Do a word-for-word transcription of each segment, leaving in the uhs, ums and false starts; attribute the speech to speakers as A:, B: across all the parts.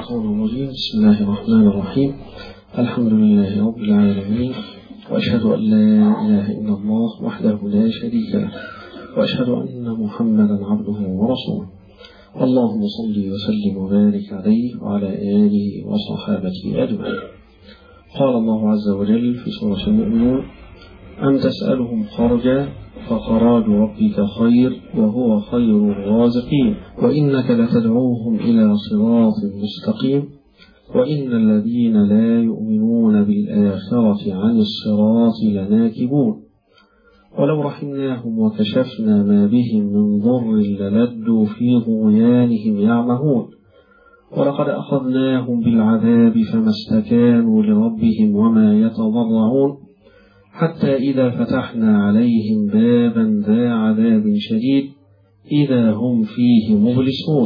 A: الشيطان الرجيم. بسم الله الرحمن الرحيم. الحمد لله رب العالمين، وأشهد أن لا إله إلا الله وحده لا شريك له، وأشهد أن محمدا عبده ورسوله. اللهم صل وسلم وبارك عليه وعلى آله وصحابته أجمعين. قال الله عز وجل في سورة المؤمنون: أم تسألهم خرجا فخراج ربك خير وهو خير الرازقين وإنك لتدعوهم إلى صراط مستقيم وإن الذين لا يؤمنون بالآخرة عن الصراط لناكبون ولو رحمناهم وكشفنا ما بهم من ضر للدوا في طغيانهم يعمهون ولقد أخذناهم بالعذاب فما استكانوا لربهم وما يتضرعون حتى إذا فتحنا عليهم بابا ذا عذاب شديد إذا هم فيه مبلسون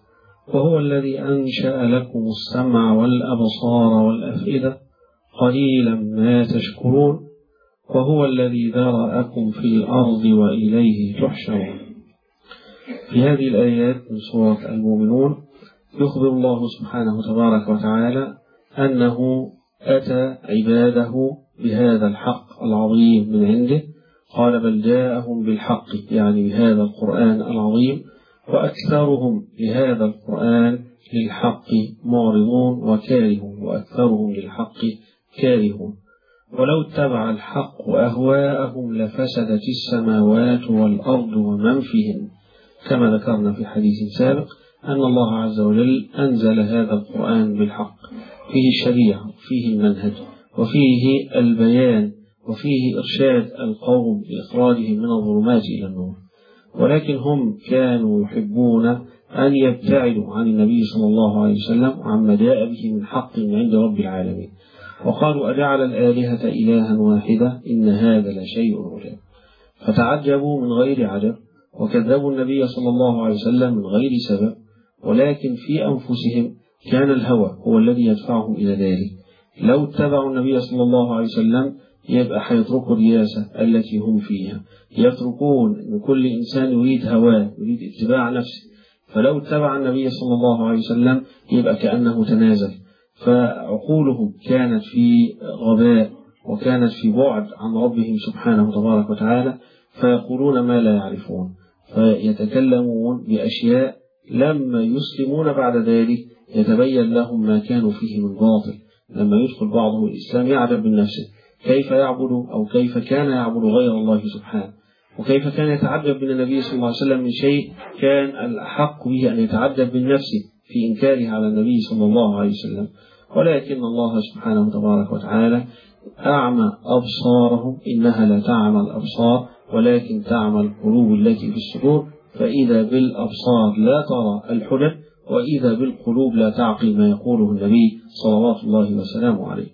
A: وهو الذي أنشأ لكم السمع والأبصار والأفئدة قليلا ما تشكرون وهو الذي ذرأكم في الأرض وإليه تحشرون. في هذه الآيات من سورة المؤمنون يخبر الله سبحانه تبارك وتعالى أنه أتى عباده بهذا الحق العظيم من عنده. قال: بل جاءهم بالحق، يعني بهذا القرآن العظيم، وأكثرهم لهذا القرآن للحق معرضون وكارهون وأكثرهم للحق كارهون. ولو اتبع الحق أهواءهم لفسدت السماوات والأرض ومن فيهن، كما ذكرنا في حديث سابق أن الله عز وجل أنزل هذا القرآن بالحق، فيه الشريعة، فيه المنهج، وفيه البيان، وفيه إرشاد القوم لإخراجهم من الظلمات إلى النور. ولكن هم كانوا يحبون أن يبتعدوا عن النبي صلى الله عليه وسلم وعما جاء به من حق من عند رب العالمين، وقالوا: أجعل الآلهة إلها واحدة إن هذا لشيء عجاب. فتعجبوا من غير عجب وكذبوا النبي صلى الله عليه وسلم من غير سبب، ولكن في أنفسهم كان الهوى هو الذي يدفعهم إلى ذلك. لو اتبعوا النبي صلى الله عليه وسلم يبقى حيتركوا الرياسة التي هم فيها، يتركون أن كل إنسان يريد هواه، يريد اتباع نفسه. فلو اتبع النبي صلى الله عليه وسلم يبقى كأنه تنازل. فعقولهم كانت في غباء وكانت في بعد عن ربهم سبحانه تبارك وتعالى، فيقولون ما لا يعرفون، فيتكلمون بأشياء لما يسلمون بعد ذلك يتبين لهم ما كانوا فيه من باطل. لما يدخل بعضهم الإسلام يعجب من نفسه، كيف يعبد أو كيف كان يعبد غير الله سبحانه، وكيف كان يتعجب من النبي صلى الله عليه وسلم من شيء كان الأحق به أن يتعجب من نفسه في إنكاره على النبي صلى الله عليه وسلم. ولكن الله سبحانه تبارك وتعالى أعمى أبصارهم، إنها لا تعمى الأبصار ولكن تعمى القلوب التي في الصدور، فإذا بالأبصار لا ترى الحجج وإذا بالقلوب لا تعقل ما يقوله النبي صلوات الله وسلامه عليه.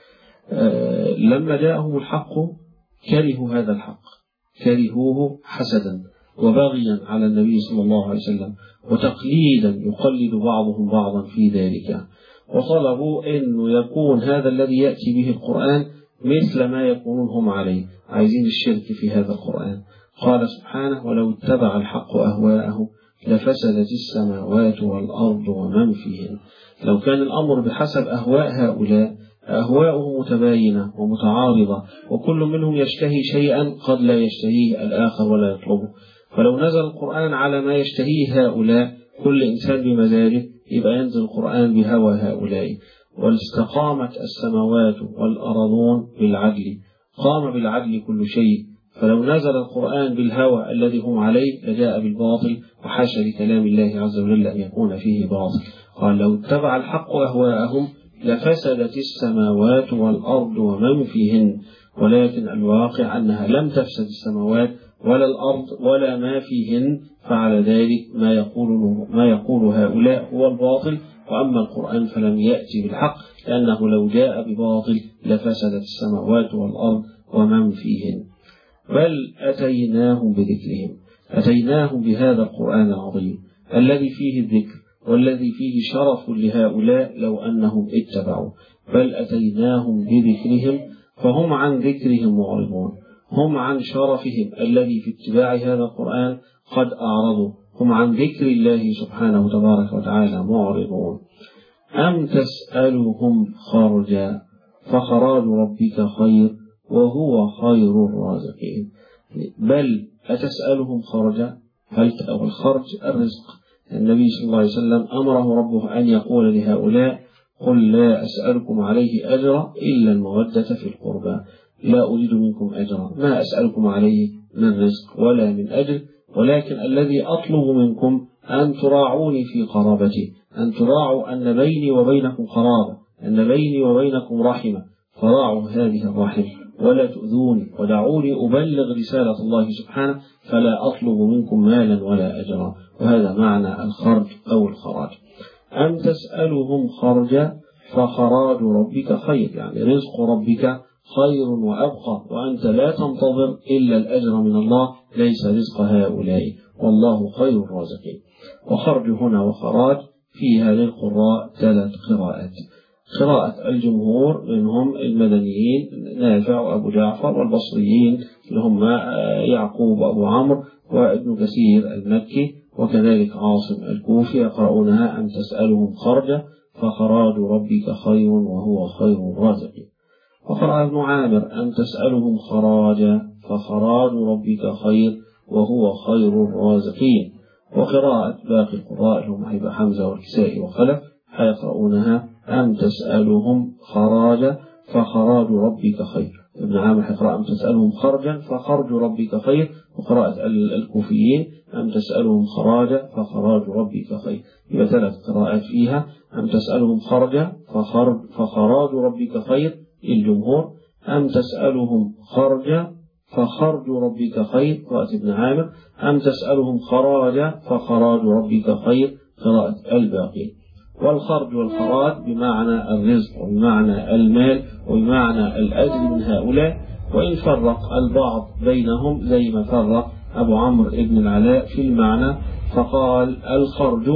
A: آه لما جاءهم الحق كرهوا هذا الحق، كرهوه حسدا وبغيا على النبي صلى الله عليه وسلم وتقليدا يقلد بعضهم بعضا في ذلك، وطلبوا أن يكون هذا الذي يأتي به القرآن مثل ما يكونون هم عليه، عايزين الشرك في هذا القرآن. قال سبحانه: ولو اتبع الحق أهواءه لفسدت السماوات والأرض ومن فيهن. لو كان الأمر بحسب أهواء هؤلاء، أهواؤهم متباينة ومتعارضة، وكل منهم يشتهي شيئا قد لا يشتهيه الآخر ولا يطلبه، فلو نزل القرآن على ما يشتهيه هؤلاء كل إنسان بمزاجه يبقى ينزل القرآن بهوى هؤلاء. واستقامت السماوات والأرضون بالعدل، قام بالعدل كل شيء، فلو نزل القرآن بالهوى الذي هم عليه لجاء بالباطل، وحاشا لكلام الله عز وجل أن يكون فيه باطل. قال: لو اتبع الحق أهواءهم لفسدت السماوات والأرض ومن فيهن. ولكن الواقع أنها لم تفسد السماوات ولا الأرض ولا ما فيهن، فعلى ذلك ما يقوله ما يقول هؤلاء هو الباطل، وأما القرآن فلم يأتي بالحق، لأنه لو جاء بباطل لفسدت السماوات والأرض ومن فيهن. بل أتيناهم بذكرهم، أتيناهم بهذا القرآن العظيم الذي فيه الذكر والذي فيه شرف لهؤلاء لو أنهم اتبعوا. بل أتيناهم بذكرهم فهم عن ذكرهم معرضون، هم عن شرفهم الذي في اتباع هذا القرآن قد أعرضوا، هم عن ذكر الله سبحانه تبارك وتعالى معرضون. أم تسألهم خرجا فخراج ربك خير وهو خير الرازقين. بل أتسألهم خرجا، هل الخرج الرزق. النبي صلى الله عليه وسلم أمره ربه أن يقول لهؤلاء قل لا أسألكم عليه أجرا إلا المودة في القربى، لا أريد منكم أجرا، ما أسألكم عليه من رزق ولا من أجر، ولكن الذي أطلب منكم أن تراعوني في قرابتي، أن تراعوا أن بيني وبينكم قرابة، أن بيني وبينكم رحمة، فراعوا هذه الرحم ولا تؤذوني ودعوني أبلغ رسالة الله سبحانه، فلا أطلب منكم مالا ولا أجرا. وهذا معنى الخرج أو الخراج. أم تسألهم خرجا فخراج ربك خير، يعني رزق ربك خير وأبقى، وأنت لا تنتظر إلا الأجر من الله، ليس رزق هؤلاء، والله خير الرازقين. وخرج هنا وخراج فيها للقراء ثلاث قراءات. قراءة الجمهور منهم المدنيين نافع وأبو جعفر، والبصريين اللي هم يعقوب وأبو عمرو وابن كثير المكي، وكذلك عاصم الكوفي يقرؤونها أن تسألهم خرجا فخراج ربك خير وهو خير الرازقين. وقرأ ابن عامر أن تسألهم خراجا فخراج ربك خير وهو خير الرازقين. وقراءة باقي القراء هم هيبقى حمزة والكسائي وخلف هيقرؤونها أن تسألهم خراجا فخراج ربك خير. ابن عامر هيقرأ أن تسألهم خرجا فخرج ربك خير. وقراءة الكوفيين أن تسألهم خراجا فخراج ربك خير. يبقى ثلاث قراءات فيها أن تسألهم خرجا فخرج فخراج ربك خير الجمهور، أم تسألهم خرجا فخرج ربك خير قراءة ابن عامر، أم تسألهم خراجا فخراج ربك خير قراءة الباقي. والخرج والخراج بمعنى الرزق وبمعنى المال وبمعنى الأجر من هؤلاء، وإن فرق البعض بينهم زي ما فرق أبو عمرو ابن العلاء في المعنى، فقال الخرج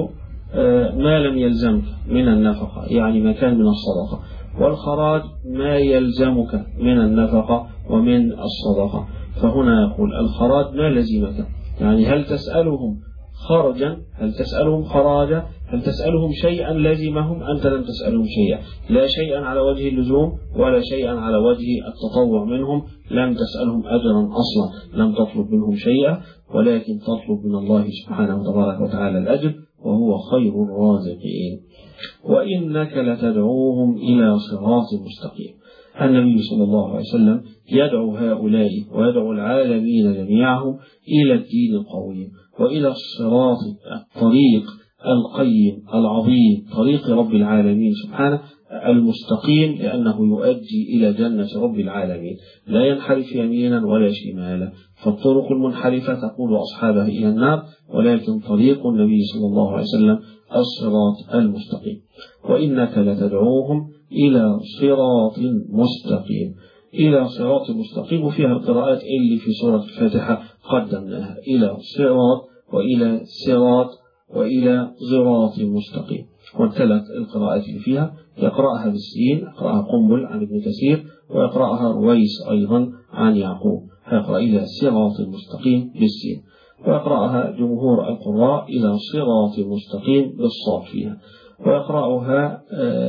A: ما لم يلزمك من النفقة، يعني ما كان من الصدقة، والخراج ما يلزمك من النفقة ومن الصدقة. فهنا يقول الخراج ما لزمك، يعني هل تسألهم خرجا، هل تسألهم خراجا، هل تسألهم شيئا لازمهم، أنت لم تسألهم شيئا، لا شيئا على وجه اللزوم ولا شيئا على وجه التطوع منهم، لم تسألهم أجرا أصلا، لم تطلب منهم شيئا، ولكن تطلب من الله سبحانه وتبارك وتعالى الأجر وهو خير الرازقين. وإنك لتدعوهم إلى صراط مستقيم. النبي صلى الله عليه وسلم يدعو هؤلاء ويدعو العالمين جميعهم إلى الدين القويم وإلى الصراط الطريق القيم العظيم، طريق رب العالمين سبحانه المستقيم، لأنه يؤدي إلى جنة رب العالمين، لا ينحرف يمينا ولا شمالا. فالطرق المنحرفة تقود أصحابها إلى النار، ولكن طريق النبي صلى الله عليه وسلم الصراط المستقيم. وإنك لتدعوهم إلى صراط مستقيم، إلى صراط مستقيم، وفيها القراءات اللي في سورة الفاتحة قدمناها، إلى صراط وإلى صراط وإلى صراط مستقيم. والثلاث القراءات اللي فيها يقرأها بالسين، يقرأها قنبل عن ابن كثير، ويقرأها رويس أيضا عن يعقوب، هيقرأ إلى صراط مستقيم بالسين، ويقرأها جمهور القراء إلى صراط مستقيم بالصاد فيها، ويقرأها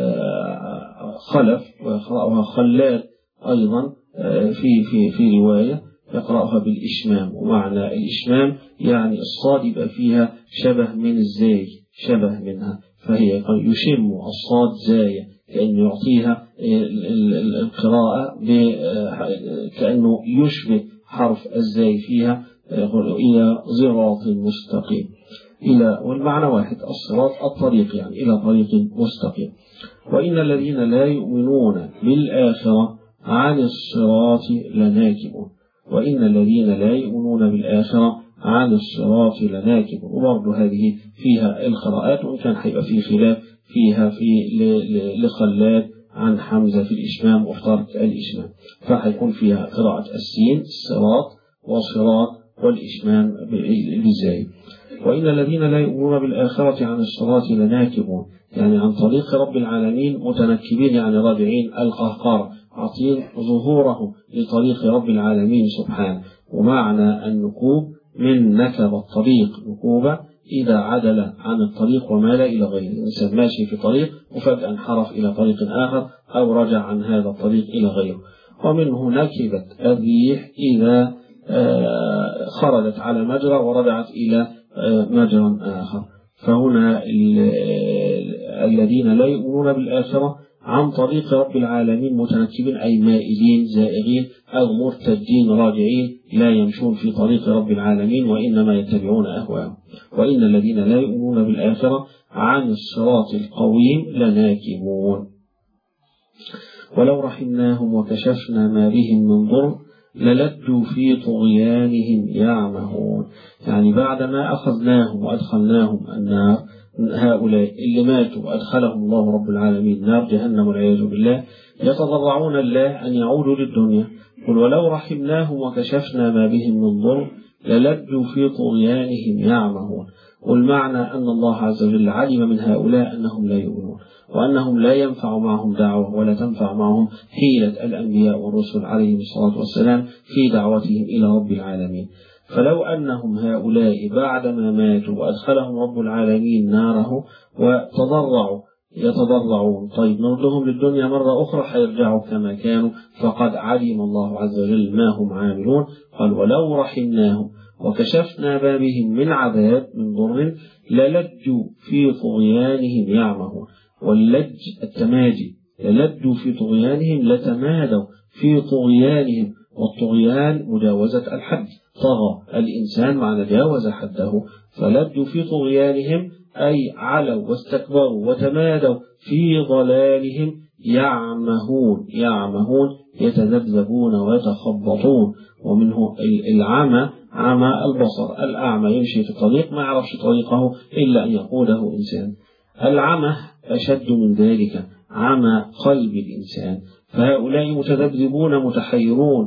A: خلف ويقرأها خلاد أيضا في في في رواية يقرأها بالإشمام. ومعنى الإشمام يعني الصاد يبقى فيها شبه من الزاي، شبه منها، فهي يشم الصاد زاية، كأنه يعطيها القراءة كأنه يشبه حرف الزاي فيها، يقول إلى صراط مستقيم، إلى والمعنى واحد، الصراط الطريق، يعني إلى طريق مستقيم. وإن الذين لا يؤمنون بالآخرة عن الصراط لناكبون، وإن الذين لا يؤمنون بالآخرة عن الصراط لناكبون. وبرضه هذه فيها القراءات، وإن كان حيبقى في خلاف فيها في لخلاد عن حمزة في الإشمام واختارت الإشمام، فحيكون فيها قراءة السين الصراط وصراط والإشمام بالزاي. وإن الذين لا يؤمنون بالآخرة عن الصراط لناكبون، يعني عن طريق رب العالمين متنكبين، يعني راجعين القهقار، عاطين ظهورهم لطريق رب العالمين سبحانه. ومعنى النكوب من نكب الطريق نكوبة، إذا عدل عن الطريق ومال إلى غيره. الإنسان ماشي في طريق وفجأة انحرف إلى طريق آخر أو رجع عن هذا الطريق إلى غيره. ومنه نكبة الريح إذا خرجت على مجرى ورجعت إلى مجرى آخر. فهنا الذين لا يؤمنون بالآخرة عن طريق رب العالمين متنكبين، أي مائلين زائغين أو مرتدين راجعين، لا يمشون في طريق رب العالمين وإنما يتبعون أهواءهم. وإن الذين لا يؤمنون بالآخرة عن الصراط القويم لناكبون. ولو رحمناهم وكشفنا ما بهم من ضر للجوا في طغيانهم يعمهون. يعني بعدما أخذناهم وأدخلناهم النار، هؤلاء اللي ماتوا وأدخلهم الله رب العالمين نار جهنم والعياذ بالله، يتضرعون الله أن يعودوا للدنيا. قل ولو رحمناهم وكشفنا ما بهم من ضر للجوا في طغيانهم يعمهون. والمعنى أن الله عز وجل علم من هؤلاء أنهم لا يؤمنون، وأنهم لا ينفع معهم دعوة ولا تنفع معهم حيلة الأنبياء والرسل عليهم الصلاة والسلام في دعوتهم إلى رب العالمين. فلو أنهم هؤلاء بعدما ماتوا وأدخلهم رب العالمين ناره وتضرعوا يتضرعون، طيب نردهم للدنيا مرة أخرى حيرجعوا كما كانوا، فقد علم الله عز وجل ما هم عاملون. قال ولو رحمناهم وكشفنا ما بهم من عذاب من ضر للجوا في طغيانهم يعمهون. واللج التمادي، للجوا في طغيانهم لتمادوا في طغيانهم، والطغيان مجاوزة الحد، طغى الإنسان معنى جاوز حده، فلجوا في طغيانهم أي علوا واستكبروا وتمادوا في ضلالهم يعمهون. يعمهون يتذبذبون ويتخبطون. ومنه العمى، عمى البصر، الأعمى يمشي في الطريق ما يعرفش طريقه إلا أن يقوده إنسان. العمى أشد من ذلك، عمى قلب الإنسان. فهؤلاء متذبذبون متحيرون،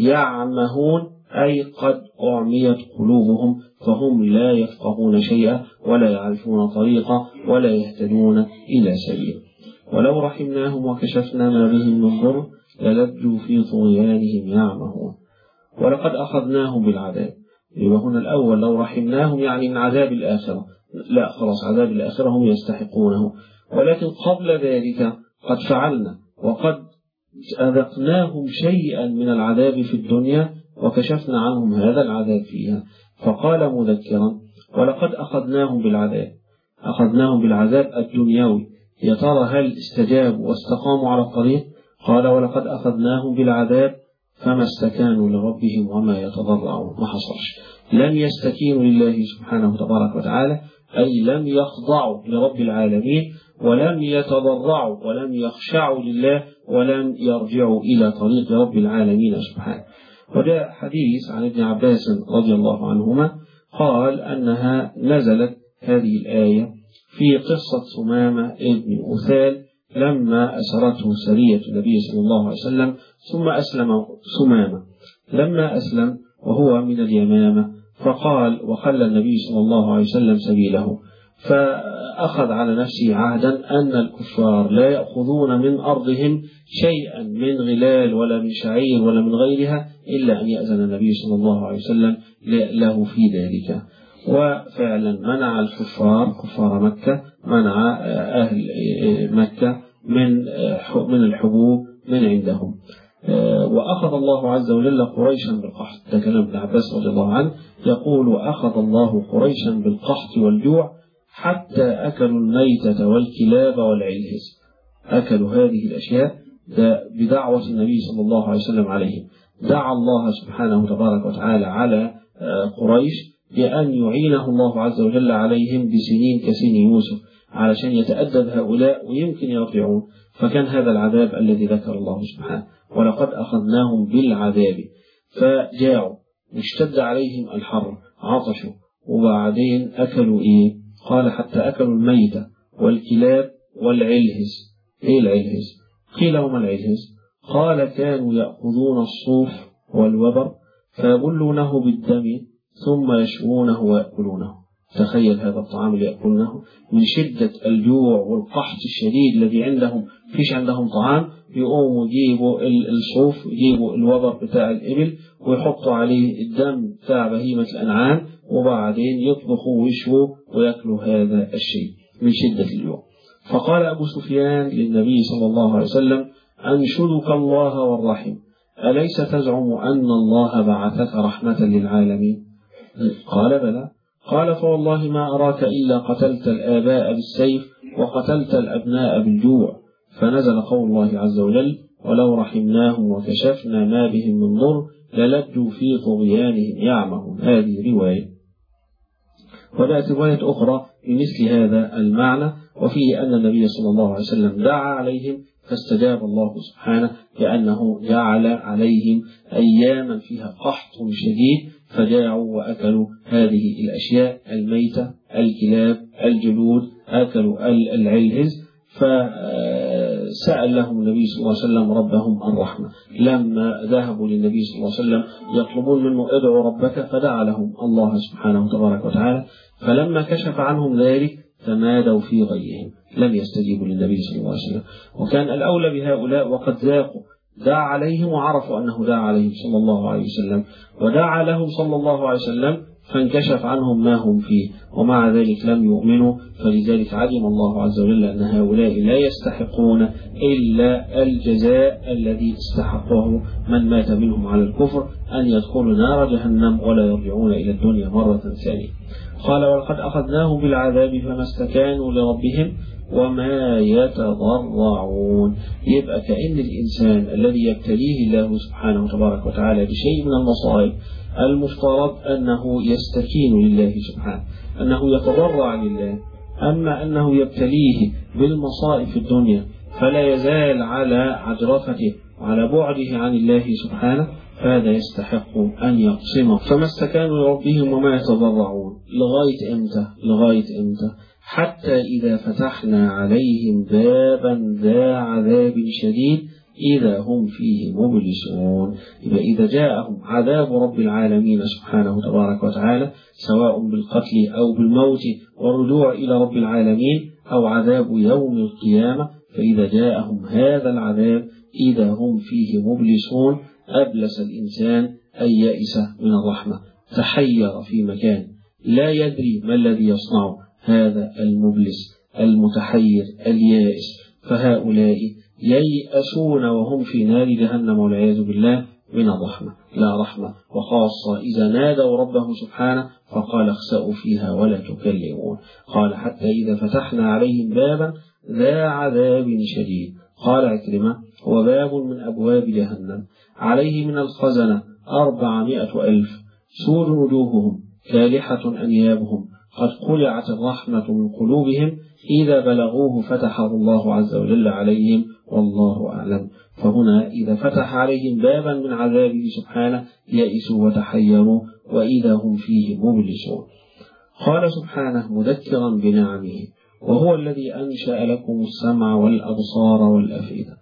A: يعمهون أي قد أعميت قلوبهم، فهم لا يفقهون شيئا ولا يعرفون طريقا ولا يهتدون إلى سبيل. ولو رحمناهم وكشفنا ما بهم من ضر للجوا في طغيانهم يعمهون. ولقد أخذناهم بالعذاب. يبقى هنا الأول لو رحمناهم يعني من عذاب الآخرة، لا خلاص عذاب الآخرة هم يستحقونه، ولكن قبل ذلك قد فعلنا وقد أذقناهم شيئا من العذاب في الدنيا وكشفنا عنهم هذا العذاب فيها. فقال مذكرا ولقد أخذناهم بالعذاب، أخذناهم بالعذاب الدنيوي. يا ترى هل استجابوا واستقاموا على الطريق؟ قال ولقد أخذناهم بالعذاب فما استكانوا لربهم وما يتضرعون. ما حصلش، لم يستكينوا لله سبحانه تبارك وتعالى، أي لم يخضعوا لرب العالمين ولم يتضرعوا ولم يخشعوا لله ولم يرجعوا إلى طريق رب العالمين سبحانه. وجاء حديث عن ابن عباس رضي الله عنهما قال أنها نزلت هذه الآية في قصة ثمامة ابن أثال لما أسرته سرية النبي صلى الله عليه وسلم ثم أسلم ثمامة. لما أسلم وهو من اليمامة فقال وخلى النبي صلى الله عليه وسلم سبيله، فأخذ على نفسه عهدا أن الكفار لا يأخذون من أرضهم شيئا من غلال ولا من شعير ولا من غيرها إلا أن يأذن النبي صلى الله عليه وسلم له في ذلك. وفعلا منع الكفار كفار مكة، منع أهل مكة من من الحبوب من عندهم. وأخذ الله عز وجل قريشا بالقحط. ده كلام ابن عباس رضي الله عنه يقول وأخذ الله قريشا بالقحط والجوع حتى أكلوا الميتة والكلاب والعلهز. أكلوا هذه الأشياء بدعوة النبي صلى الله عليه وسلم عليهم. دعا الله سبحانه تبارك وتعالى على قريش بأن يعينه الله عز وجل عليهم بسنين كسن يوسف علشان يتأدب هؤلاء ويمكن يرجعون. فكان هذا العذاب الذي ذكر الله سبحانه ولقد أخذناهم بالعذاب. فجاعوا واشتد عليهم الحر عطشوا وبعدين أكلوا إيه؟ قال حتى أكلوا الميتة والكلاب والعلهز. إيه العلهز؟ قيل هما العلهز؟ قال كانوا يأخذون الصوف والوبر فيبلونه بالدم ثم يشوونه ويأكلونه. تخيل هذا الطعام اللي يأكلونه من شدة الجوع والقحط الشديد الذي عندهم، فيش عندهم طعام، يقوموا يجيبوا الصوف، يجيبوا الوبر بتاع الإبل ويحطوا عليه الدم بتاع بهيمة الأنعام وبعدين يطبخوا ويشووا ويأكلوا هذا الشيء من شدة الجوع. فقال أبو سفيان للنبي صلى الله عليه وسلم: أنشدك الله والرحم، أليس تزعم أن الله بعثك رحمة للعالمين؟ قال: بلى. قال: فوالله ما أراك إلا قتلت الآباء بالسيف وقتلت الأبناء بالجوع. فنزل قول الله عز وجل: ولو رحمناهم وكشفنا ما بهم من ضر للجوا في طغيانهم يعمهون. هذه رواية. وجاءت رواية أخرى بمثل هذا المعنى، وفيه أن النبي صلى الله عليه وسلم دعا عليهم فاستجاب الله سبحانه، لأنه جعل عليهم أياما فيها قحط شديد فجاعوا وأكلوا هذه الأشياء الميتة، الكلاب، الجلود، أكلوا العلهز. فسأل لهم النبي صلى الله عليه وسلم ربهم الرحمة. لما ذهبوا للنبي صلى الله عليه وسلم يطلبون منه: ادعوا ربك، فدعا لهم الله سبحانه تبارك وتعالى. فلما كشف عنهم ذلك تمادوا في غيهم، لم يستجيبوا للنبي صلى الله عليه وسلم. وكان الأولى بهؤلاء وقد ذاقوا، دعا عليهم وعرفوا أنه دعا عليهم صلى الله عليه وسلم، ودعا لهم صلى الله عليه وسلم فانكشف عنهم ما هم فيه، ومع ذلك لم يؤمنوا. فلذلك علم الله عز وجل أن هؤلاء لا يستحقون إلا الجزاء الذي استحقه من مات منهم على الكفر، أن يدخلوا نار جهنم ولا يرجعون إلى الدنيا مرة ثانية. قال: ولقد أخذناهم بالعذاب فما استكانوا لربهم وما يتضرعون. يبقى كأن الإنسان الذي يبتليه الله سبحانه تبارك وتعالى بشيء من المصائب المفترض أنه يستكين لله سبحانه، أنه يتضرع لله. أما أنه يبتليه بالمصائب في الدنيا فلا يزال على عجرفته وعلى بعده عن الله سبحانه، فهذا يستحق أن يقسمه. فما استكانوا لربهم وما يتضرعون. لغاية إمتى؟ لغاية إمتى؟ حتى إذا فتحنا عليهم بابا ذا عذاب شديد إذا هم فيه مبلسون. إذا, إذا جاءهم عذاب رب العالمين سبحانه تبارك وتعالى، سواء بالقتل أو بالموت والرجوع إلى رب العالمين، أو عذاب يوم القيامة، فإذا جاءهم هذا العذاب إذا هم فيه مبلسون، أبلس الإنسان أن يئس من الرحمة، تحير في مكان لا يدري ما الذي يصنع هذا المبلس المتحير اليائس. فهؤلاء ييأسون وهم في نار جهنم والعياذ بالله من الرحمة، لا رحمة، وخاصة إذا نادوا ربه سبحانه فقال: اخسأوا فيها ولا تكلمون. قال: حتى إذا فتحنا عليهم بابا ذا عذاب شديد. قال عكرمة: هو باب من أبواب جهنم، عليه من الخزنة أربعمائة ألف، سود وجوههم، كالحة أنيابهم، قد قلعت الرحمة من قلوبهم، إذا بلغوه فتحه الله عز وجل عليهم، والله أعلم. فهنا إذا فتح عليهم بابا من عذابه سبحانه يئسوا وتحيروا وإذا هم فيه مبلسون. قال سبحانه مذكرا بنعمه: وهو الذي أنشأ لكم السمع والأبصار والأفئدة.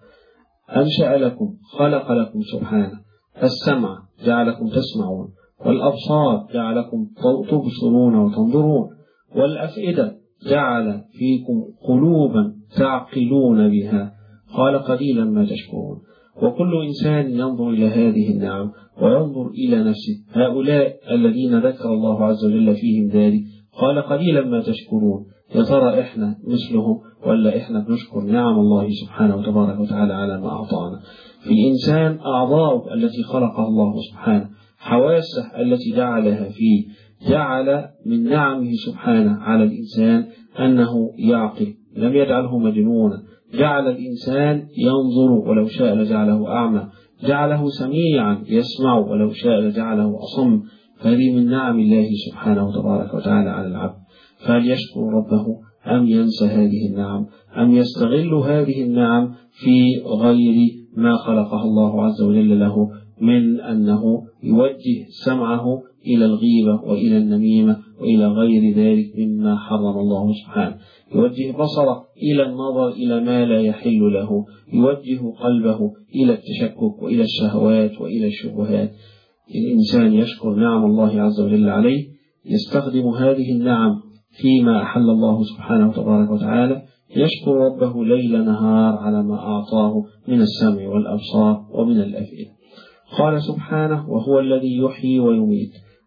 A: أنشأ لكم، خلق لكم سبحانه السمع، جعلكم تسمعون، والأبصار جعلكم تبصرون وتنظرون، والأفئدة جعل فيكم قلوبا تعقلون بها. قال: قليلا ما تشكرون. وكل إنسان ينظر إلى هذه النعم وينظر إلى نفسه، هؤلاء الذين ذكر الله عز وجل فيهم ذلك، قال: قليلا ما تشكرون. يا ترى إحنا مثلهم ولا إحنا بنشكر نعم الله سبحانه وتبارك وتعالى على ما أعطانا؟ في الإنسان أعضاء التي خلقها الله سبحانه، حواسه التي جعلها فيه، جعل من نعمه سبحانه على الإنسان أنه يعقل، لم يجعله مجنونا، جعل الإنسان ينظر ولو شاء لجعله أعمى، جعله سميعا يسمع ولو شاء لجعله أصم. فهذه من نعم الله سبحانه تبارك وتعالى على العبد. فهل يشكر ربه أم ينسى هذه النعم، أم يستغل هذه النعم في غير ما خلقها الله عز وجل له، من أنه يوجه سمعه إلى الغيبة وإلى النميمة وإلى غير ذلك مما حرم الله سبحانه، يوجه بصره إلى النظر إلى ما لا يحل له، يوجه قلبه إلى التشكك وإلى الشهوات وإلى الشبهات. الإنسان يشكر نعم الله عز وجل عليه، يستخدم هذه النعم فيما أحل الله سبحانه تبارك وتعالى، يشكر ربه ليل نهار على ما أعطاه من السمع والأبصار ومن الأفئدة. قال سبحانه: وهو الذي يحيي ويميت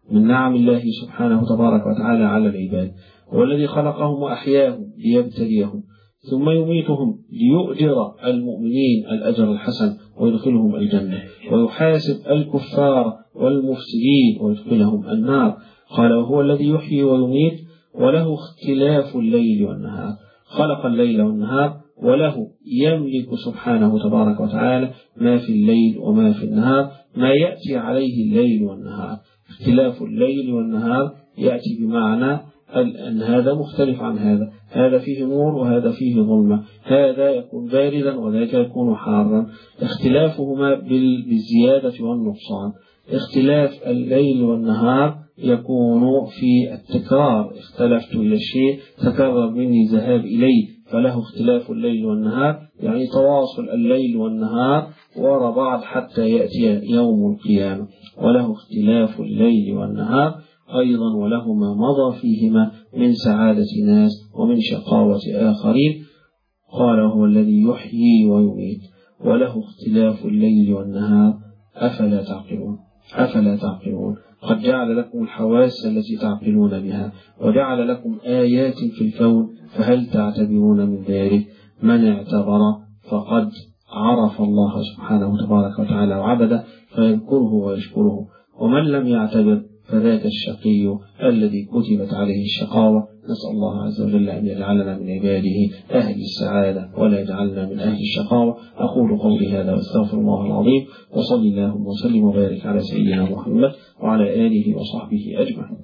A: من نعم الله سبحانه تبارك وتعالى على العباد. هو الذي خلقهم وأحياهم ليبتليهم ثم يميتهم ليؤجر المؤمنين الأجر الحسن ويدخلهم الجنة، ويحاسب الكفار والمفسدين ويدخلهم النار. قال وهو الذي يحيي ويميت وله اختلاف الليل والنهار. خلق الليل والنهار وله يملك سبحانه تبارك وتعالى ما في الليل وما في النهار، ما يأتي عليه الليل والنهار. اختلاف الليل والنهار يأتي بمعنى أن هذا مختلف عن هذا، هذا فيه نور وهذا فيه ظلمة، هذا يكون باردا وذاك يكون حارا، اختلافهما بالزيادة والنقصان. اختلاف الليل والنهار يكون في التكرار، اختلفت إلى الشيء تكرر مني ذهاب إليه، فله اختلاف الليل والنهار، يعني تواصل الليل والنهار وراء بعض حتى يأتي يوم القيامة. وله اختلاف الليل والنهار أيضا وله ما مضى فيهما من سعادة ناس ومن شقاوة آخرين. قال هو الذي يحيي ويميت وله اختلاف الليل والنهار أفلا تعقلون أفلا تعقلون قد جعل لكم الحواس التي تعقلون بها وجعل لكم آيات في الكون فهل تعتبرون من ذلك؟ من اعتبر فقد عرف الله سبحانه تبارك وتعالى وعبده فيذكره ويشكره، ومن لم يعتبر فذاك الشقي الذي كتبت عليه الشقاوة. نسأل الله عز وجل أن يجعلنا من عباده أهل السعادة ولا يجعلنا من أهل الشقاوة. أقول قولي هذا واستغفر الله العظيم، وصلي اللهم وسلم وبارك على سيدنا محمد وعلى آله وصحبه أجمعين.